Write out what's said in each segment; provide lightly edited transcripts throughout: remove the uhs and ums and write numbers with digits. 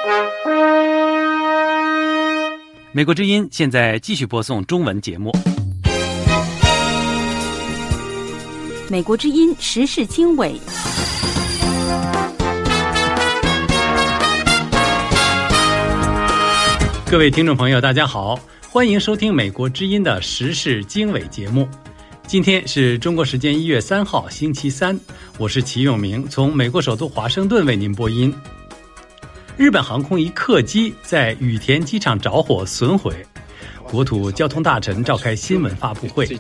美国之音现在继续播送中文节目。 美国之音时事经纬， 各位听众朋友大家好，欢迎收听美国之音的时事经纬节目。今天是中国时间1月3号星期三，我是齐永明，从美国首都华盛顿为您播音。日本航空一客机在羽田机场着火损毁，国土交通大臣召开新闻发布会。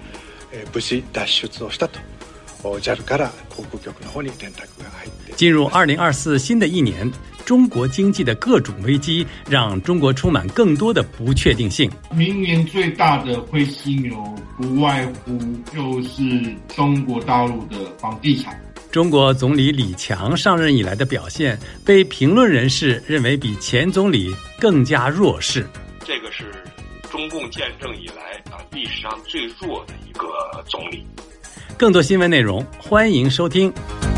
进入2024新的一年，中国经济的各种危机让中国充满更多的不确定性。 明年最大的灰犀牛不外乎就是中国大陆的房地产。 中国总理李强上任以来的表现，被评论人士认为比前总理更加弱势。 这个是中共建政以来历史上最弱的一个总理。 更多新闻内容，欢迎收听。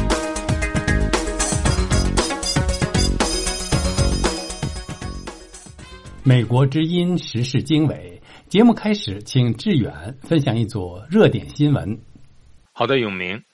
美国之音时事经纬节目开始，请志远分享一组热点新闻。 好的，永明。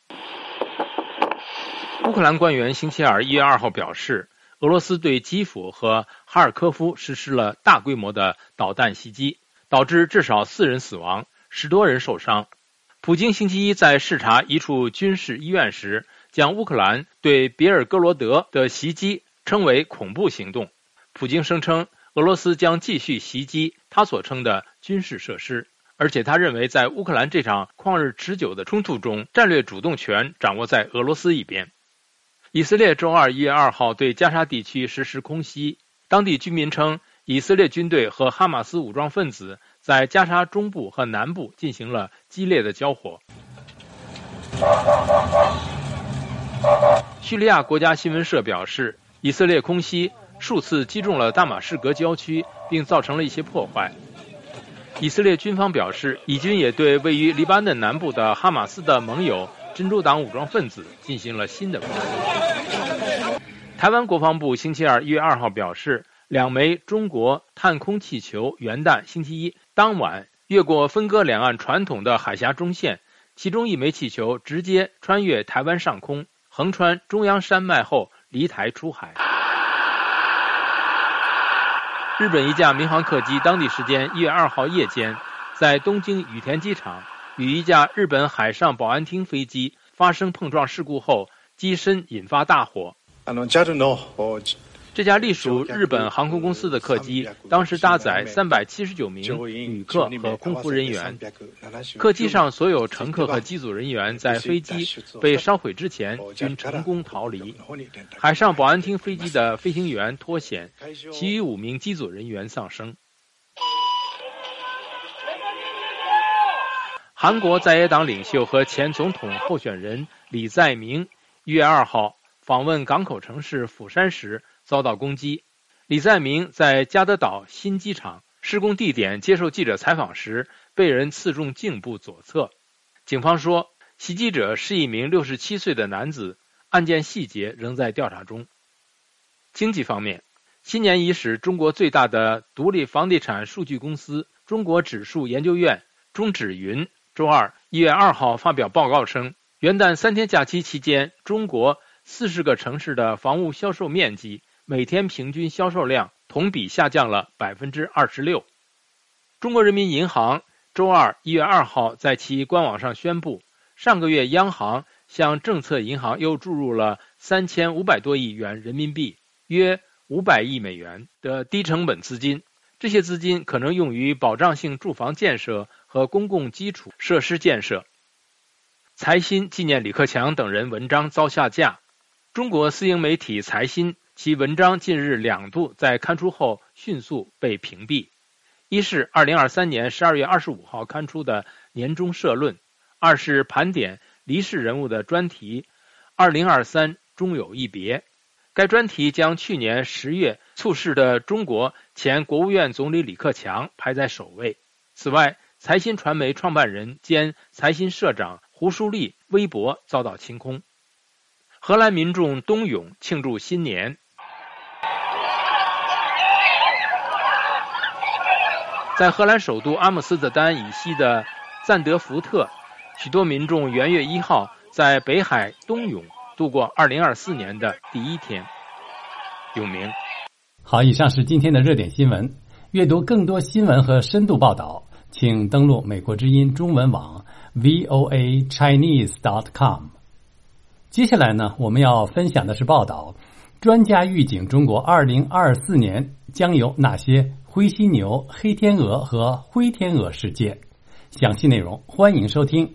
乌克兰官员星期二1月2号表示，俄罗斯对基辅和哈尔科夫实施了大规模的导弹袭击，导致至少4人死亡，10多人受伤。普京星期一在视察一处军事医院时，将乌克兰对别尔哥罗德的袭击称为恐怖行动。普京声称，俄罗斯将继续袭击他所称的军事设施，而且他认为在乌克兰这场旷日持久的冲突中，战略主动权掌握在俄罗斯一边。以色列周二1月2号对加沙地区实施空袭，当地居民称，以色列军队和哈马斯武装分子在加沙中部和南部进行了激烈的交火。叙利亚国家新闻社表示，以色列空袭数次击中了大马士革郊区，并造成了一些破坏。以色列军方表示，以军也对位于黎巴嫩南部的哈马斯的盟友真主党武装分子进行了新的攻击。台湾国防部星期二1月2号表示，2枚中国探空气球元旦星期一当晚越过分割两岸传统的海峡中线，其中1枚气球直接穿越台湾上空，横穿中央山脉后离台出海。日本一架民航客机当地时间1月2号夜间在东京羽田机场与一架日本海上保安厅飞机发生碰撞事故后，机身引发大火。这架隶属日本航空公司的客机当时搭载379名旅客和空服人员，客机上所有乘客和机组人员在飞机被烧毁之前均成功逃离。海上保安厅飞机的飞行员脱险，其余5名机组人员丧生。韩国在野党领袖和前总统候选人李在明1月2号访问港口城市釜山时遭到攻击。李在明在加德岛新机场施工地点接受记者采访时被人刺中颈部左侧。警方说，袭击者是一名67岁的男子，案件细节仍在调查中。经济方面，新年伊始，中国最大的独立房地产数据公司中国指数研究院中指云周二1月2号发表报告称，元旦3天假期期间，中国40个城市的房屋销售面积每天平均销售量同比下降了 26%。 中国人民银行周二1月2号在其官网上宣布，上个月央行向政策银行又注入了3500多亿元人民币，约500亿美元的低成本资金，这些资金可能用于保障性住房建设和公共基础设施建设。财新纪念李克强等人文章遭下架。中国私营媒体财新其文章近日2度在刊出后迅速被屏蔽。一是2023年12月25号刊出的年终社论，二是盘点离世人物的专题2023终有一别。该专题将去年10月猝逝的中国前国务院总理李克强排在首位。此外，财新传媒创办人兼财新社长胡舒立微博遭到清空。荷兰民众冬泳庆祝新年。 在荷兰首都阿姆斯特丹以西的赞德福特，许多民众元月1号在北海冬泳度过2024年的第一天。永明。 好，以上是今天的热点新闻。阅读更多新闻和深度报道，请登录美国之音中文网 voachinese.com。 接下来呢，我们要分享的是报道，专家预警中国2024年将有哪些灰犀牛、黑天鹅和灰天鹅事件。详细内容欢迎收听。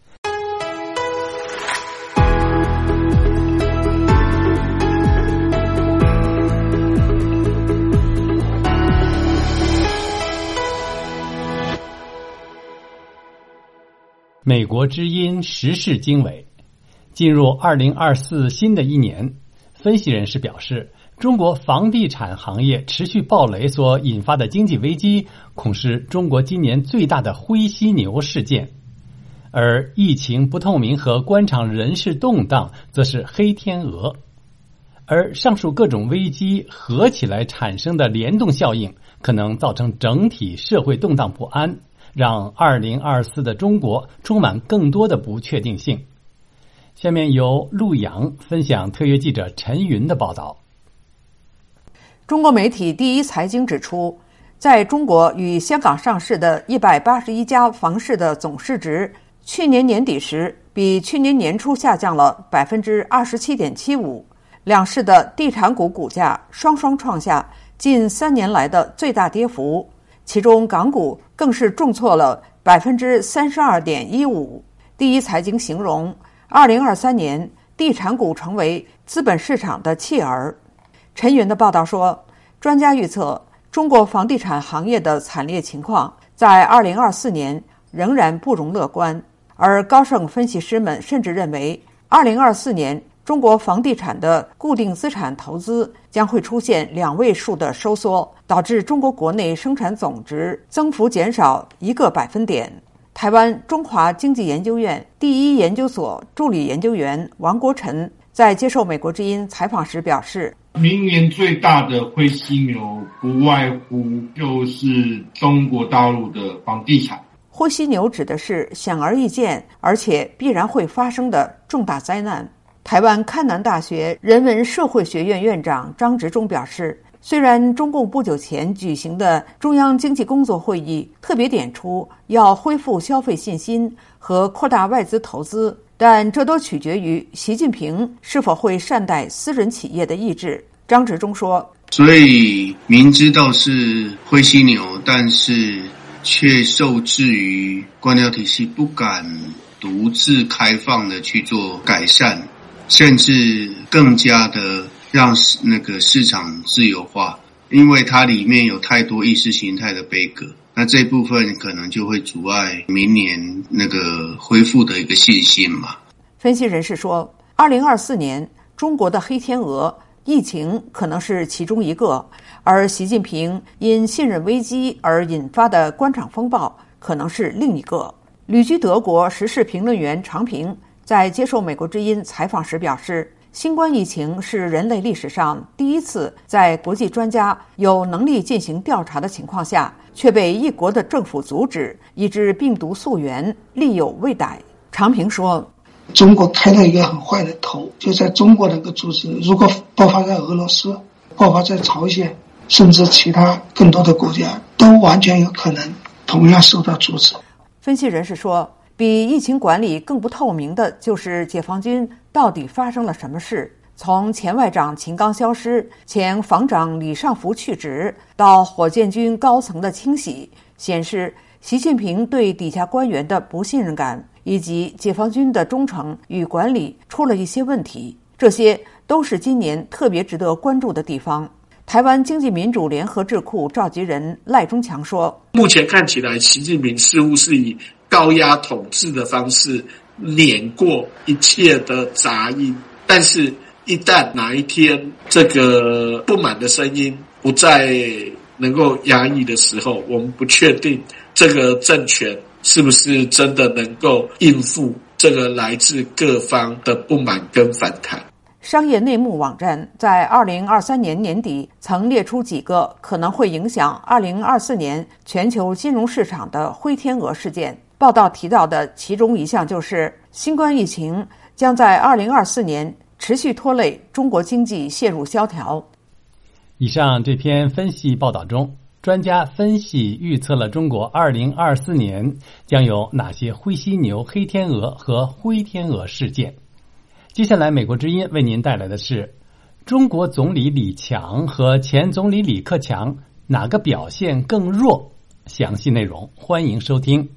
美国之音时事经纬。进入2024新的一年，分析人士表示，中国房地产行业持续暴雷所引发的经济危机，恐是中国今年最大的灰犀牛事件，而疫情不透明和官场人事动荡则是黑天鹅。而上述各种危机合起来产生的联动效应，可能造成整体社会动荡不安，让2024的中国充满更多的不确定性。下面由陆阳分享特约记者陈云的报道。 中国媒体第一财经指出，在中国与香港上市的181家房市的总市值，去年年底时比去年年初下降了 27.75%， 两市的地产股股价双双创下近3年来的最大跌幅，其中港股更是重挫了 32.15%。 第一财经形容2023年地产股成为资本市场的弃儿。陈云的报道说，专家预测中国房地产行业的惨烈情况在2024年仍然不容乐观，而高盛分析师们甚至认为2024年中国房地产的固定资产投资将会出现2位数的收缩，导致中国国内生产总值增幅减少1个百分点。台湾中华经济研究院第一研究所助理研究员王国臣在接受美国之音采访时表示， 明年最大的灰犀牛不外乎就是中国大陆的房地产。 灰犀牛指的是显而易见而且必然会发生的重大灾难。台湾开南大学人文社会学院院长张执中表示，虽然中共不久前举行的中央经济工作会议特别点出要恢复消费信心和扩大外资投资，但这都取决于习近平是否会善待私人企业的意志。张执中说， 所以明知道是灰犀牛，但是却受制于官僚体系，不敢独自开放的去做改善，甚至更加的让那个市场自由化，因为它里面有太多意识形态的杯葛，那这部分可能就会阻碍明年那个恢复的一个信心嘛。 分析人士说，2024年中国的黑天鹅疫情可能是其中一个，而习近平因信任危机而引发的官场风暴可能是另一个。旅居德国时事评论员常平在接受美国之音采访时表示，新冠疫情是人类历史上第一次在国际专家有能力进行调查的情况下，却被一国的政府阻止，以致病毒溯源，力有未逮。常平说， 中国开了一个很坏的头，就在中国那个组织如果爆发在俄罗斯，爆发在朝鲜，甚至其他更多的国家，都完全有可能同样受到阻止。 分析人士说，比疫情管理更不透明的就是解放军到底发生了什么事。从前外长秦刚消失，前防长李尚福去职，到火箭军高层的清洗，显示习近平对底下官员的不信任感，以及解放军的忠诚与管理出了一些问题，这些都是今年特别值得关注的地方。台湾经济民主联合智库召集人赖中强说， 目前看起来习近平似乎是以高压统治的方式碾过一切的杂音，但是一旦哪一天这个不满的声音不再能够压抑的时候，我们不确定这个政权是不是真的能够应付这个来自各方的不满跟反弹。 商业内幕网站在2023年年底曾列出几个可能会影响2024年全球金融市场的灰天鹅事件。报道提到的其中一项就是新冠疫情将在2024年持续拖累中国经济陷入萧条。 以上这篇分析报道中，专家分析预测了中国2024年将有哪些灰犀牛、黑天鹅和灰天鹅事件。接下来美国之音为您带来的是中国总理李强和前总理李克强哪个表现更弱？详细内容欢迎收听。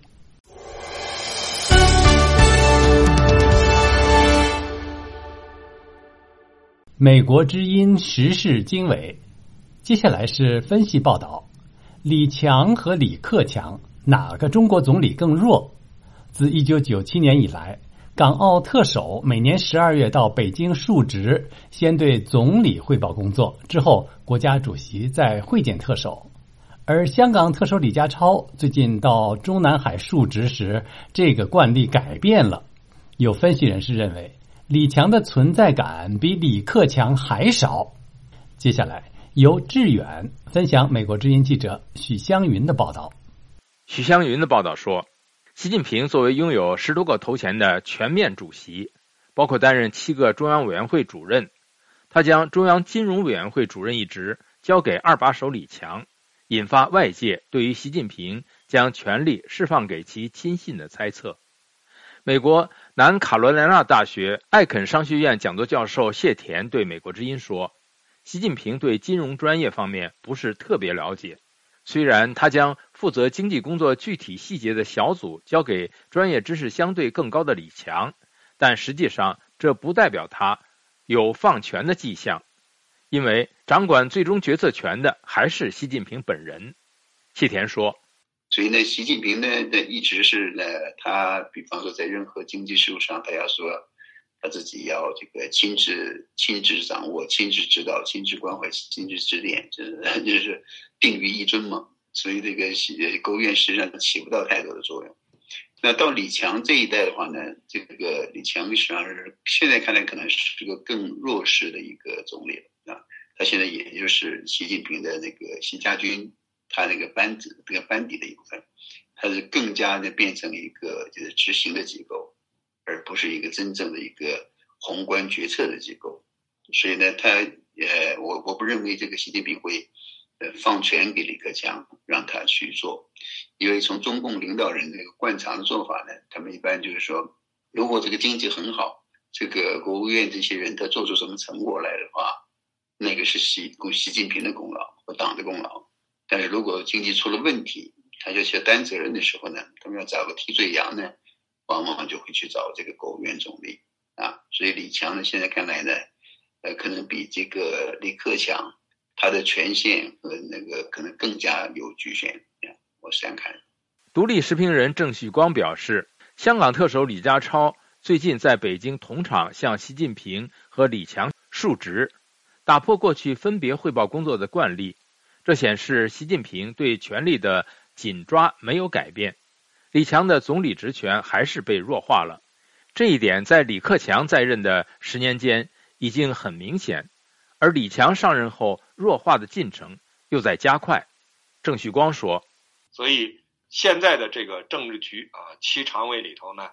美国之音时事经纬，接下来是分析报道。李强和李克强哪个中国总理更弱？自1997年以来，港澳特首每年12月到北京述职，先对总理汇报工作，之后国家主席再会见特首。而香港特首李家超最近到中南海述职时，这个惯例改变了。有分析人士认为，李强的存在感比李克强还少。接下来由志远分享美国之音记者许湘云的报道。 许湘云的报道说，习近平作为拥有10多个头衔的全面主席，包括担任7个中央委员会主任，他将中央金融委员会主任一职交给二把手李强，引发外界对于习近平将权力释放给其亲信的猜测。美国南卡罗来纳大学艾肯商学院讲座教授谢田对美国之音说，习近平对金融专业方面不是特别了解，虽然他将负责经济工作具体细节的小组交给专业知识相对更高的李强，但实际上这不代表他有放权的迹象，因为掌管最终决策权的还是习近平本人。谢田说， 所以呢，习近平呢一直是呢，他比方说在任何经济事务上，他要说他自己要这个亲自掌握、亲自指导、亲自关怀、亲自指点，就是定于一尊嘛。所以这个国务院实际上起不到太多的作用。那到李强这一代的话呢，这个李强实际上是现在看来可能是个更弱势的一个总理了啊。他现在也就是习近平的那个习家军他那个班子这个班底的一部分，他是更加的变成一个就是执行的机构，而不是一个真正的一个宏观决策的机构。所以呢，我不认为这个习近平会放权给李克强让他去做，因为从中共领导人这个惯常的做法呢，他们一般就是说，如果这个经济很好，这个国务院这些人他做出什么成果来的话，那个是习近平的功劳和党的功劳。但是如果经济出了问题，他就去担责任的时候呢，他们要找个替罪羊呢，往往就会去找这个国务院总理啊。所以李强呢，现在看来呢，可能比这个李克强他的权限和那个可能更加有局限，我是这样看。 独立时评人郑旭光表示，香港特首李家超最近在北京同场向习近平和李强述职，打破过去分别汇报工作的惯例。这显示习近平对权力的紧抓没有改变，李强的总理职权还是被弱化了。这一点在李克强在任的10年间已经很明显，而李强上任后弱化的进程又在加快。郑旭光说， 所以现在的这个政治局7常委里头呢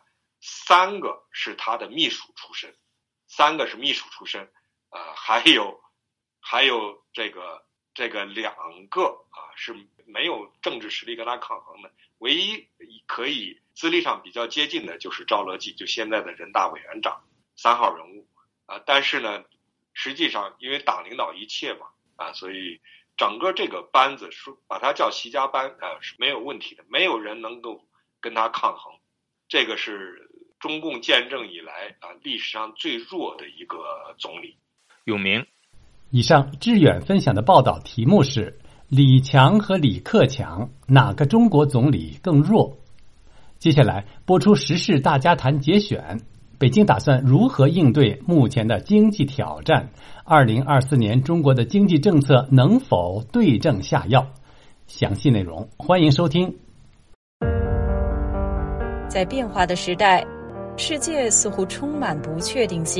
，3个是他的秘书出身，3个是秘书出身，还有这个2个是没有政治实力跟他抗衡的，唯一可以资历上比较接近的就是赵乐际，就现在的人大委员长3号人物但是呢，实际上因为党领导一切嘛所以整个这个班子把他叫习家班是没有问题的，没有人能够跟他抗衡。这个是中共建政以来历史上最弱的一个总理。 永明。 以上志远分享的报道题目是李强和李克强哪个中国总理更弱？接下来播出时事大家谈节选，北京打算如何应对目前的经济挑战？2024年中国的经济政策能否对症下药？详细内容欢迎收听。 在变化的时代，世界似乎充满不确定性。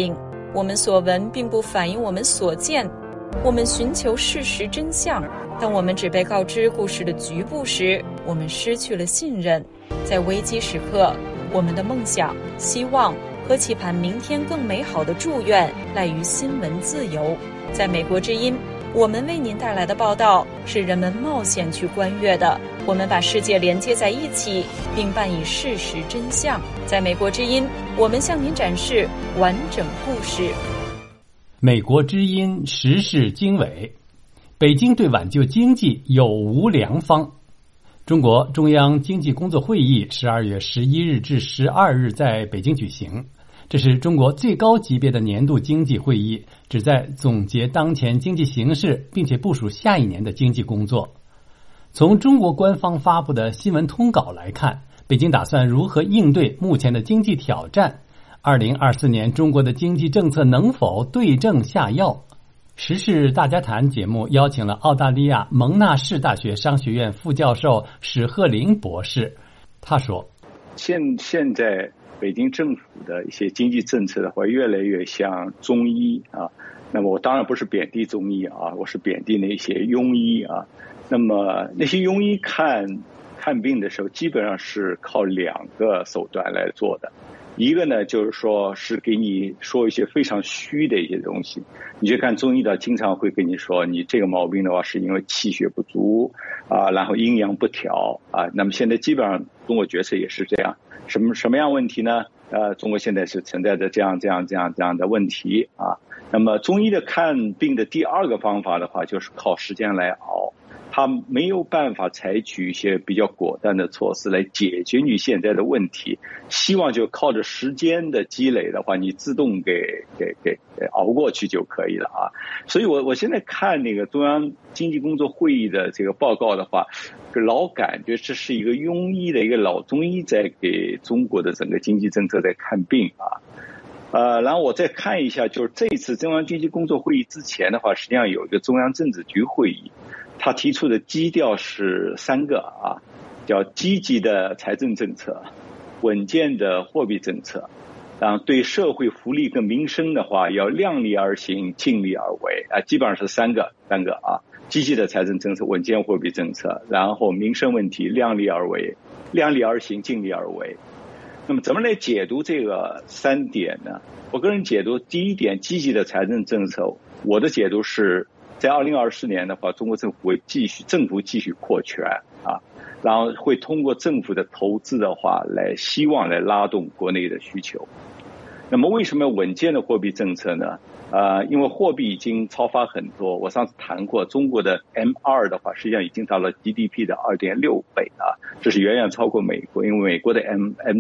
我们所闻并不反映我们所见。我们寻求事实真相，当我们只被告知故事的局部时，我们失去了信任。在危机时刻，我们的梦想、希望和期盼明天更美好的祝愿赖于新闻自由。在美国之音，我们为您带来的报道是人们冒险去观阅的。我们把世界连接在一起，并伴以事实真相。在美国之音，我们向您展示完整故事。 美国之音时事经纬，北京对挽救经济有无良方？中国中央经济工作会议12月11日至12日在北京举行，这是中国最高级别的年度经济会议，旨在总结当前经济形势，并且部署下一年的经济工作。从中国官方发布的新闻通稿来看，北京打算如何应对目前的经济挑战？2024年中国的经济政策能否对症下药？时事大家谈节目邀请了澳大利亚蒙纳士大学商学院副教授史鹤林博士。他说， 现在北京政府的一些经济政策的话，越来越像中医啊。那么我当然不是贬低中医啊，我是贬低那些庸医啊。那么那些庸医看病的时候，基本上是靠2个手段来做的。一个呢，就是说是给你说一些非常虚的一些东西。你去看中医的，经常会跟你说，你这个毛病的话是因为气血不足啊，然后阴阳不调啊。那么现在基本上中国决策也是这样。什么样问题呢？中国现在是存在着这样的问题啊。那么中医的看病的第2个方法的话，就是靠时间来熬。他没有办法采取一些比较果断的措施来解决你现在的问题，希望就靠着时间的积累的话，你自动给熬过去就可以了啊。所以我现在看那个中央经济工作会议的这个报告的话，老感觉这是一个庸医的一个老中医在给中国的整个经济政策在看病啊。然后我再看一下，就是这次中央经济工作会议之前的话，实际上有一个中央政治局会议，他提出的基调是3个啊，叫积极的财政政策、稳健的货币政策，然后对社会福利跟民生的话要量力而行、尽力而为啊，基本上是三个啊，积极的财政政策、稳健货币政策，然后民生问题量力而为、量力而行、尽力而为。那么怎么来解读这个3点呢？我个人解读，第一点，积极的财政政策，我的解读是在2024年的话，中国政府会继续扩权啊，然后会通过政府的投资的话希望来拉动国内的需求。那么为什么稳健的货币政策呢？因为货币已经超发很多，我上次谈过，中国的 M2 的话实际上已经到了 GDP 的 2.6 倍啊，这是远远超过美国，因为美国的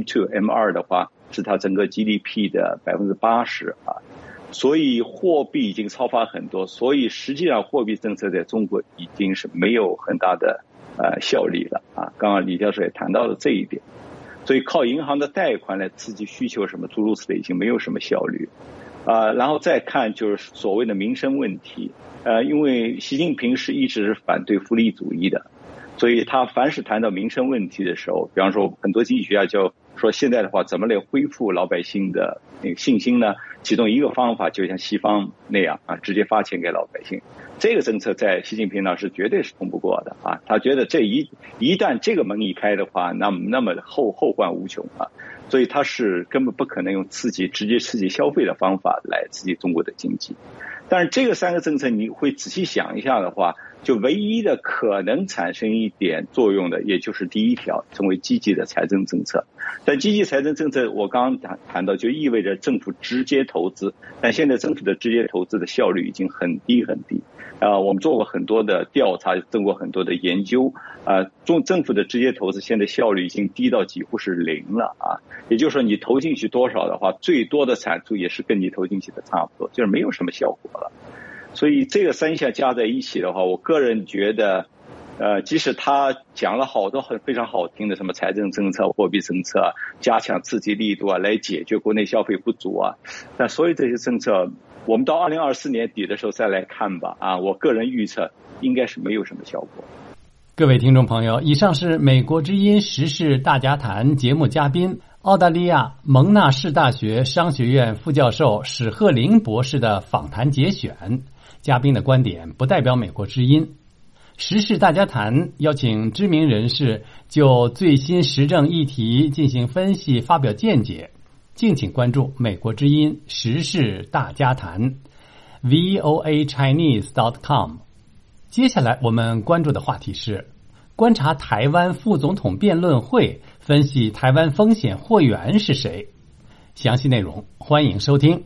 M2 的话是它整个 GDP 的 80% 啊，所以货币已经超发很多，所以实际上货币政策在中国已经是没有很大的效力了啊。刚刚李教授也谈到了这一点，所以靠银行的贷款来刺激需求什么诸如此类已经没有什么效率。然后再看就是所谓的民生问题，因为习近平一直是反对福利主义的，所以他凡是谈到民生问题的时候，比方说很多经济学家就说现在的话怎么来恢复老百姓的那个信心呢？其中一个方法就像西方那样啊，直接发钱给老百姓。这个政策在习近平那是绝对是通不过的啊，他觉得这一旦这个门一开的话，那么后患无穷啊。所以他是根本不可能用直接刺激消费的方法来刺激中国的经济。但是这个3个政策你会仔细想一下的话，就唯一的可能产生一点作用的，也就是第一条，成为积极的财政政策。但积极财政政策我刚刚谈到就意味着政府直接投资，但现在政府的直接投资的效率已经很低很低。我们做过很多的调查，做过很多的研究，政府的直接投资现在效率已经低到几乎是0了啊。也就是说你投进去多少的话，最多的产出也是跟你投进去的差不多，就是没有什么效果了。所以这个3项加在一起的话，我个人觉得即使他讲了好多非常好听的什么财政政策、货币政策，加强刺激力度啊，来解决国内消费不足啊，但所有这些政策我们到2024年底的时候再来看吧啊，我个人预测应该是没有什么效果。 各位听众朋友，以上是美国之音时事大家谈节目嘉宾澳大利亚蒙纳士大学商学院副教授史鹤林博士的访谈节选，嘉宾的观点不代表美国之音。时事大家谈邀请知名人士就最新时政议题进行分析发表见解，敬请关注美国之音时事大家谈 voachinese.com。 接下来我们关注的话题是观察台湾副总统辩论会，分析台湾风险货源是谁。详细内容欢迎收听。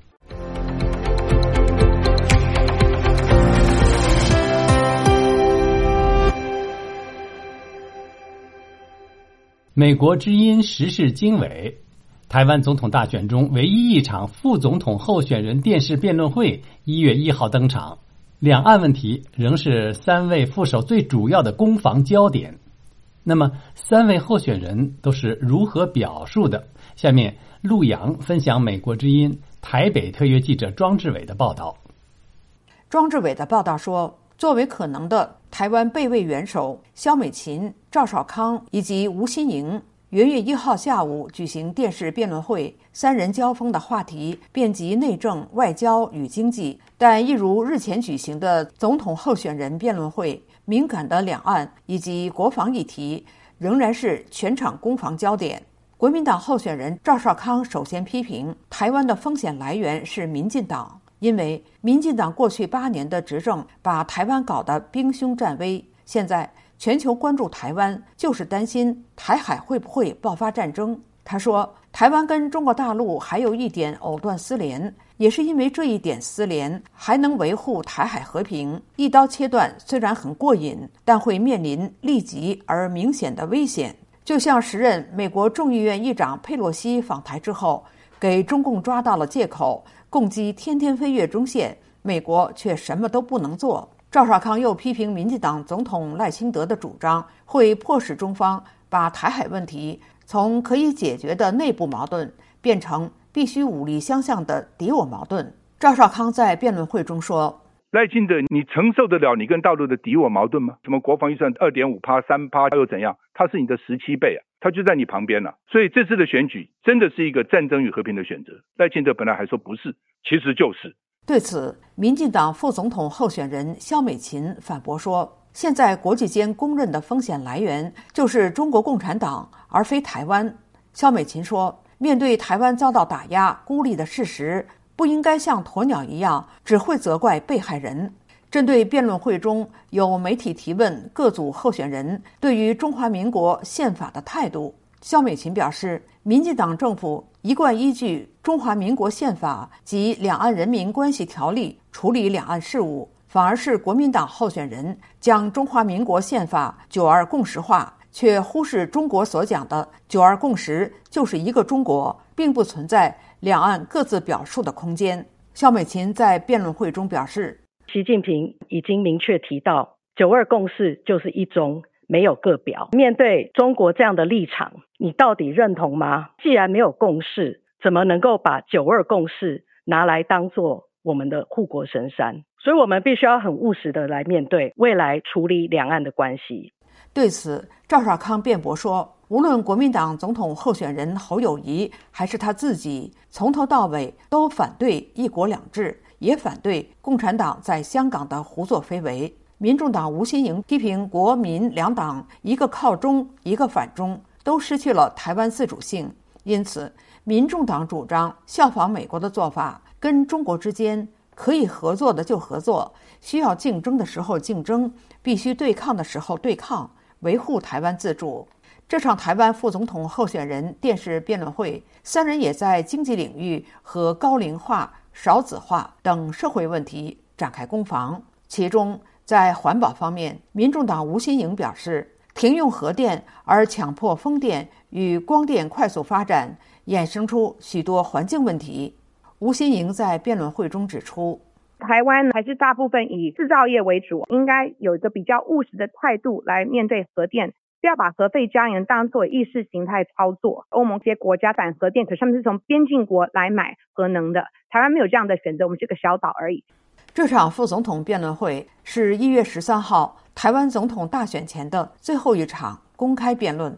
美国之音时事经纬，台湾总统大选中唯一一场副总统候选人电视辩论会1月1号登场，两岸问题仍是三位副手最主要的攻防焦点。那么三位候选人都是如何表述的？下面陆洋分享美国之音台北特约记者庄志伟的报道。 庄志伟的报道说，作为可能的台湾备位元首，萧美琴、赵少康以及吴新盈元月1号下午举行电视辩论会，三人交锋的话题遍及内政、外交与经济，但一如日前举行的总统候选人辩论会，敏感的两岸以及国防议题仍然是全场攻防焦点。国民党候选人赵少康首先批评台湾的风险来源是民进党，因为民进党过去8年的执政把台湾搞得兵凶战危，现在全球关注台湾就是担心台海会不会爆发战争。他说，台湾跟中国大陆还有一点藕断丝连，也是因为这一点丝连还能维护台海和平。一刀切断虽然很过瘾，但会面临立即而明显的危险。就像时任美国众议院议长佩洛西访台之后，给中共抓到了借口，共机天天飞越中线，美国却什么都不能做。赵少康又批评民进党总统赖清德的主张会迫使中方把台海问题从可以解决的内部矛盾变成必须武力相向的敌我矛盾。赵少康在辩论会中说， 赖清德，你承受得了你跟大陆的敌我矛盾吗？什么国防预算 2.5%、3%又怎样？他是你的17倍啊，他就在你旁边了。所以这次的选举真的是一个战争与和平的选择。赖清德本来还说不是，其实就是。 对此，民进党副总统候选人萧美琴反驳说，现在国际间公认的风险来源就是中国共产党，而非台湾。萧美琴说，面对台湾遭到打压孤立的事实，不应该像鸵鸟一样只会责怪被害人。针对辩论会中有媒体提问各组候选人对于中华民国宪法的态度，萧美琴表示，民进党政府一贯依据中华民国宪法及两岸人民关系条例处理两岸事务，反而是国民党候选人将中华民国宪法9·2共识化，却忽视中国所讲的9·2共识就是一个中国，并不存在两岸各自表述的空间。萧美琴在辩论会中表示， 习近平已经明确提到9·2共识就是一中，没有各表。面对中国这样的立场，你到底认同吗？既然没有共识，怎么能够把9·2共识拿来当作我们的护国神山？所以我们必须要很务实的来面对未来处理两岸的关系。 对此，赵少康辩驳说，无论国民党总统候选人侯友宜还是他自己，从头到尾都反对一国两制，也反对共产党在香港的胡作非为。民众党吴新盈批评国民两党一个靠中，一个反中，都失去了台湾自主性。因此，民众党主张效仿美国的做法，跟中国之间可以合作的就合作，需要竞争的时候竞争，必须对抗的时候对抗，维护台湾自主。这场台湾副总统候选人电视辩论会，三人也在经济领域和高龄化、少子化等社会问题展开攻防。其中在环保方面，民众党吴新盈表示，停用核电而强迫风电与光电快速发展，衍生出许多环境问题。吴新盈在辩论会中指出， 台湾还是大部分以制造业为主，应该有一个比较务实的态度来面对核电，不要把核废家园当作意识形态操作。欧盟这些国家反核电，可是他们是从边境国来买核能的，台湾没有这样的选择，我们是个小岛而已。 这场副总统辩论会是1月13号台湾总统大选前的最后一场公开辩论。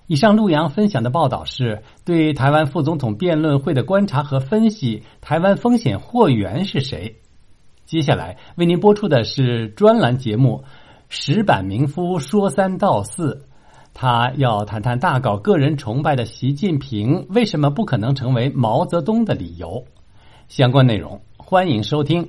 以上陆阳分享的报道是对台湾副总统辩论会的观察和分析，台湾风险货源是谁？接下来为您播出的是专栏节目石板民夫说三道四，他要谈谈大搞个人崇拜的习近平为什么不可能成为毛泽东的理由。相关内容欢迎收听。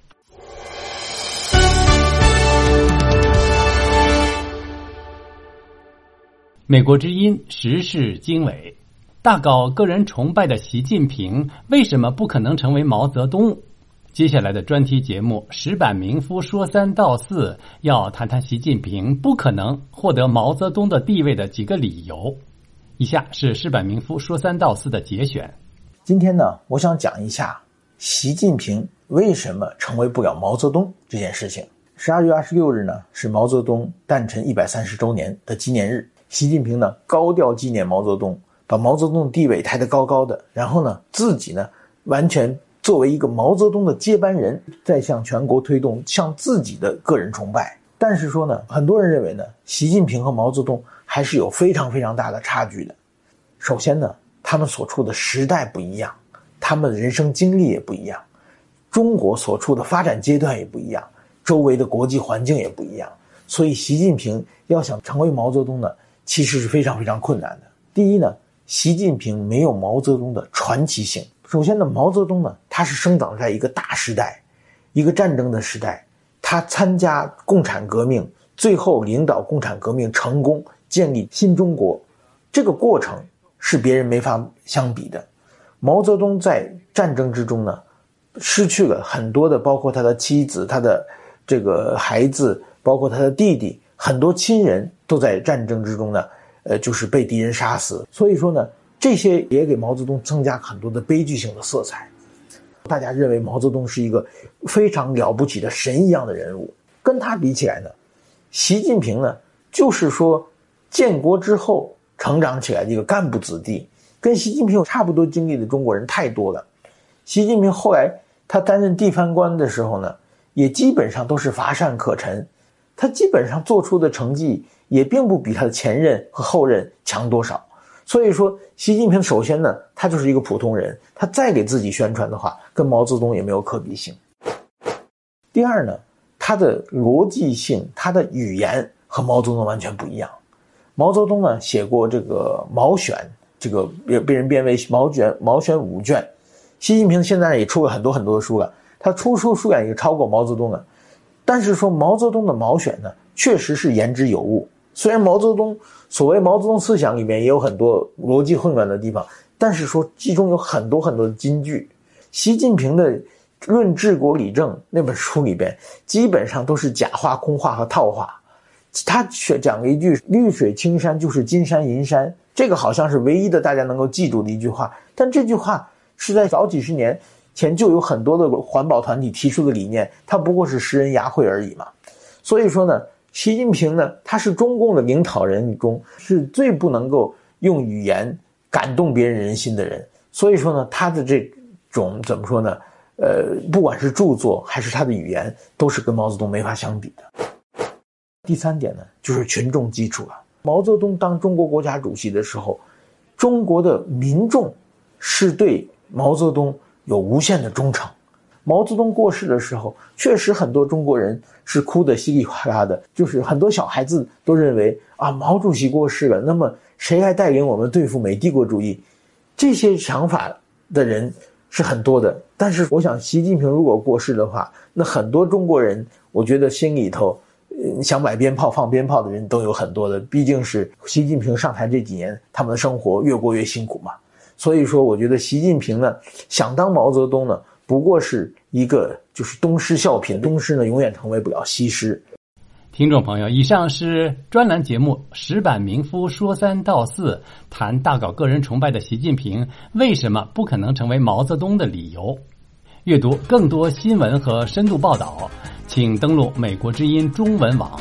美国之音时事经纬，大搞个人崇拜的习近平为什么不可能成为毛泽东？接下来的专题节目石板民夫说三道四，要谈谈习近平不可能获得毛泽东的地位的几个理由。以下是石板民夫说三道四的节选。 今天呢，我想讲一下习近平为什么成为不了毛泽东这件事情。12月26日呢，是毛泽东诞辰130周年的纪念日。习近平呢，高调纪念毛泽东，把毛泽东的地位抬得高高的，然后呢，自己呢，完全作为一个毛泽东的接班人，在向全国推动向自己的个人崇拜。但是说呢，很多人认为呢，习近平和毛泽东还是有非常非常大的差距的。首先呢，他们所处的时代不一样，他们的人生经历也不一样，中国所处的发展阶段也不一样，周围的国际环境也不一样，所以习近平要想成为毛泽东呢，其实是非常非常困难的。第一呢，习近平没有毛泽东的传奇性。首先呢，毛泽东呢，他是生长在一个大时代，一个战争的时代，他参加共产革命，最后领导共产革命成功，建立新中国，这个过程是别人没法相比的。毛泽东在战争之中呢，失去了很多的，包括他的妻子、他的这个孩子，包括他的弟弟，很多亲人都在战争之中呢，就是被敌人杀死。所以说呢，这些也给毛泽东增加很多的悲剧性的色彩。大家认为毛泽东是一个非常了不起的神一样的人物，跟他比起来呢，习近平呢，就是说建国之后成长起来的一个干部子弟，跟习近平有差不多经历的中国人太多了。习近平后来他担任地方官的时候呢，也基本上都是乏善可陈，他基本上做出的成绩也并不比他的前任和后任强多少。所以说习近平首先呢，他就是一个普通人，他再给自己宣传的话，跟毛泽东也没有可比性。第二呢，他的逻辑性，他的语言和毛泽东完全不一样。毛泽东呢，写过这个毛选，这个被人编为毛选5卷。习近平现在也出了很多很多的书了，他出书数量也超过毛泽东了。但是说毛泽东的毛选呢，确实是言之有物。虽然毛泽东所谓毛泽东思想里面也有很多逻辑混乱的地方，但是说其中有很多很多的金句。习近平的《论治国理政》那本书里边基本上都是假话、空话和套话。他讲了一句绿水青山就是金山银山，这个好像是唯一的大家能够记住的一句话，但这句话是在早几十年前就有很多的环保团体提出的理念，它不过是拾人牙慧而已嘛。所以说呢，习近平呢，他是中共的领导人中是最不能够用语言感动别人人心的人。所以说呢，他的这种怎么说呢，不管是著作还是他的语言，都是跟毛泽东没法相比的。第三点呢，就是群众基础了。毛泽东当中国国家主席的时候，中国的民众是对毛泽东有无限的忠诚。毛泽东过世的时候，确实很多中国人是哭得稀里哗啦的，就是很多小孩子都认为啊，毛主席过世了，那么谁来带领我们对付美帝国主义？这些想法的人是很多的。但是我想习近平如果过世的话，那很多中国人我觉得心里头想买鞭炮放鞭炮的人都有很多的，毕竟是习近平上台这几年他们的生活越过越辛苦嘛。所以说我觉得习近平呢想当毛泽东呢，不过是一个就是东施效颦，东施呢永远成为不了西施。 听众朋友，以上是专栏节目石板民夫说三道四，谈大搞个人崇拜的习近平为什么不可能成为毛泽东的理由。阅读更多新闻和深度报道，请登录美国之音中文网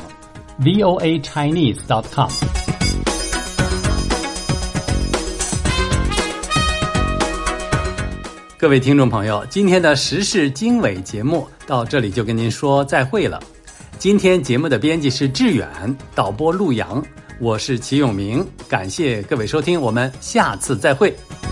voachinese.com。各位听众朋友，今天的时事经纬节目到这里就跟您说再会了。今天节目的编辑是志远，导播陆阳， 我是齐永明，感谢各位收听，我们下次再会。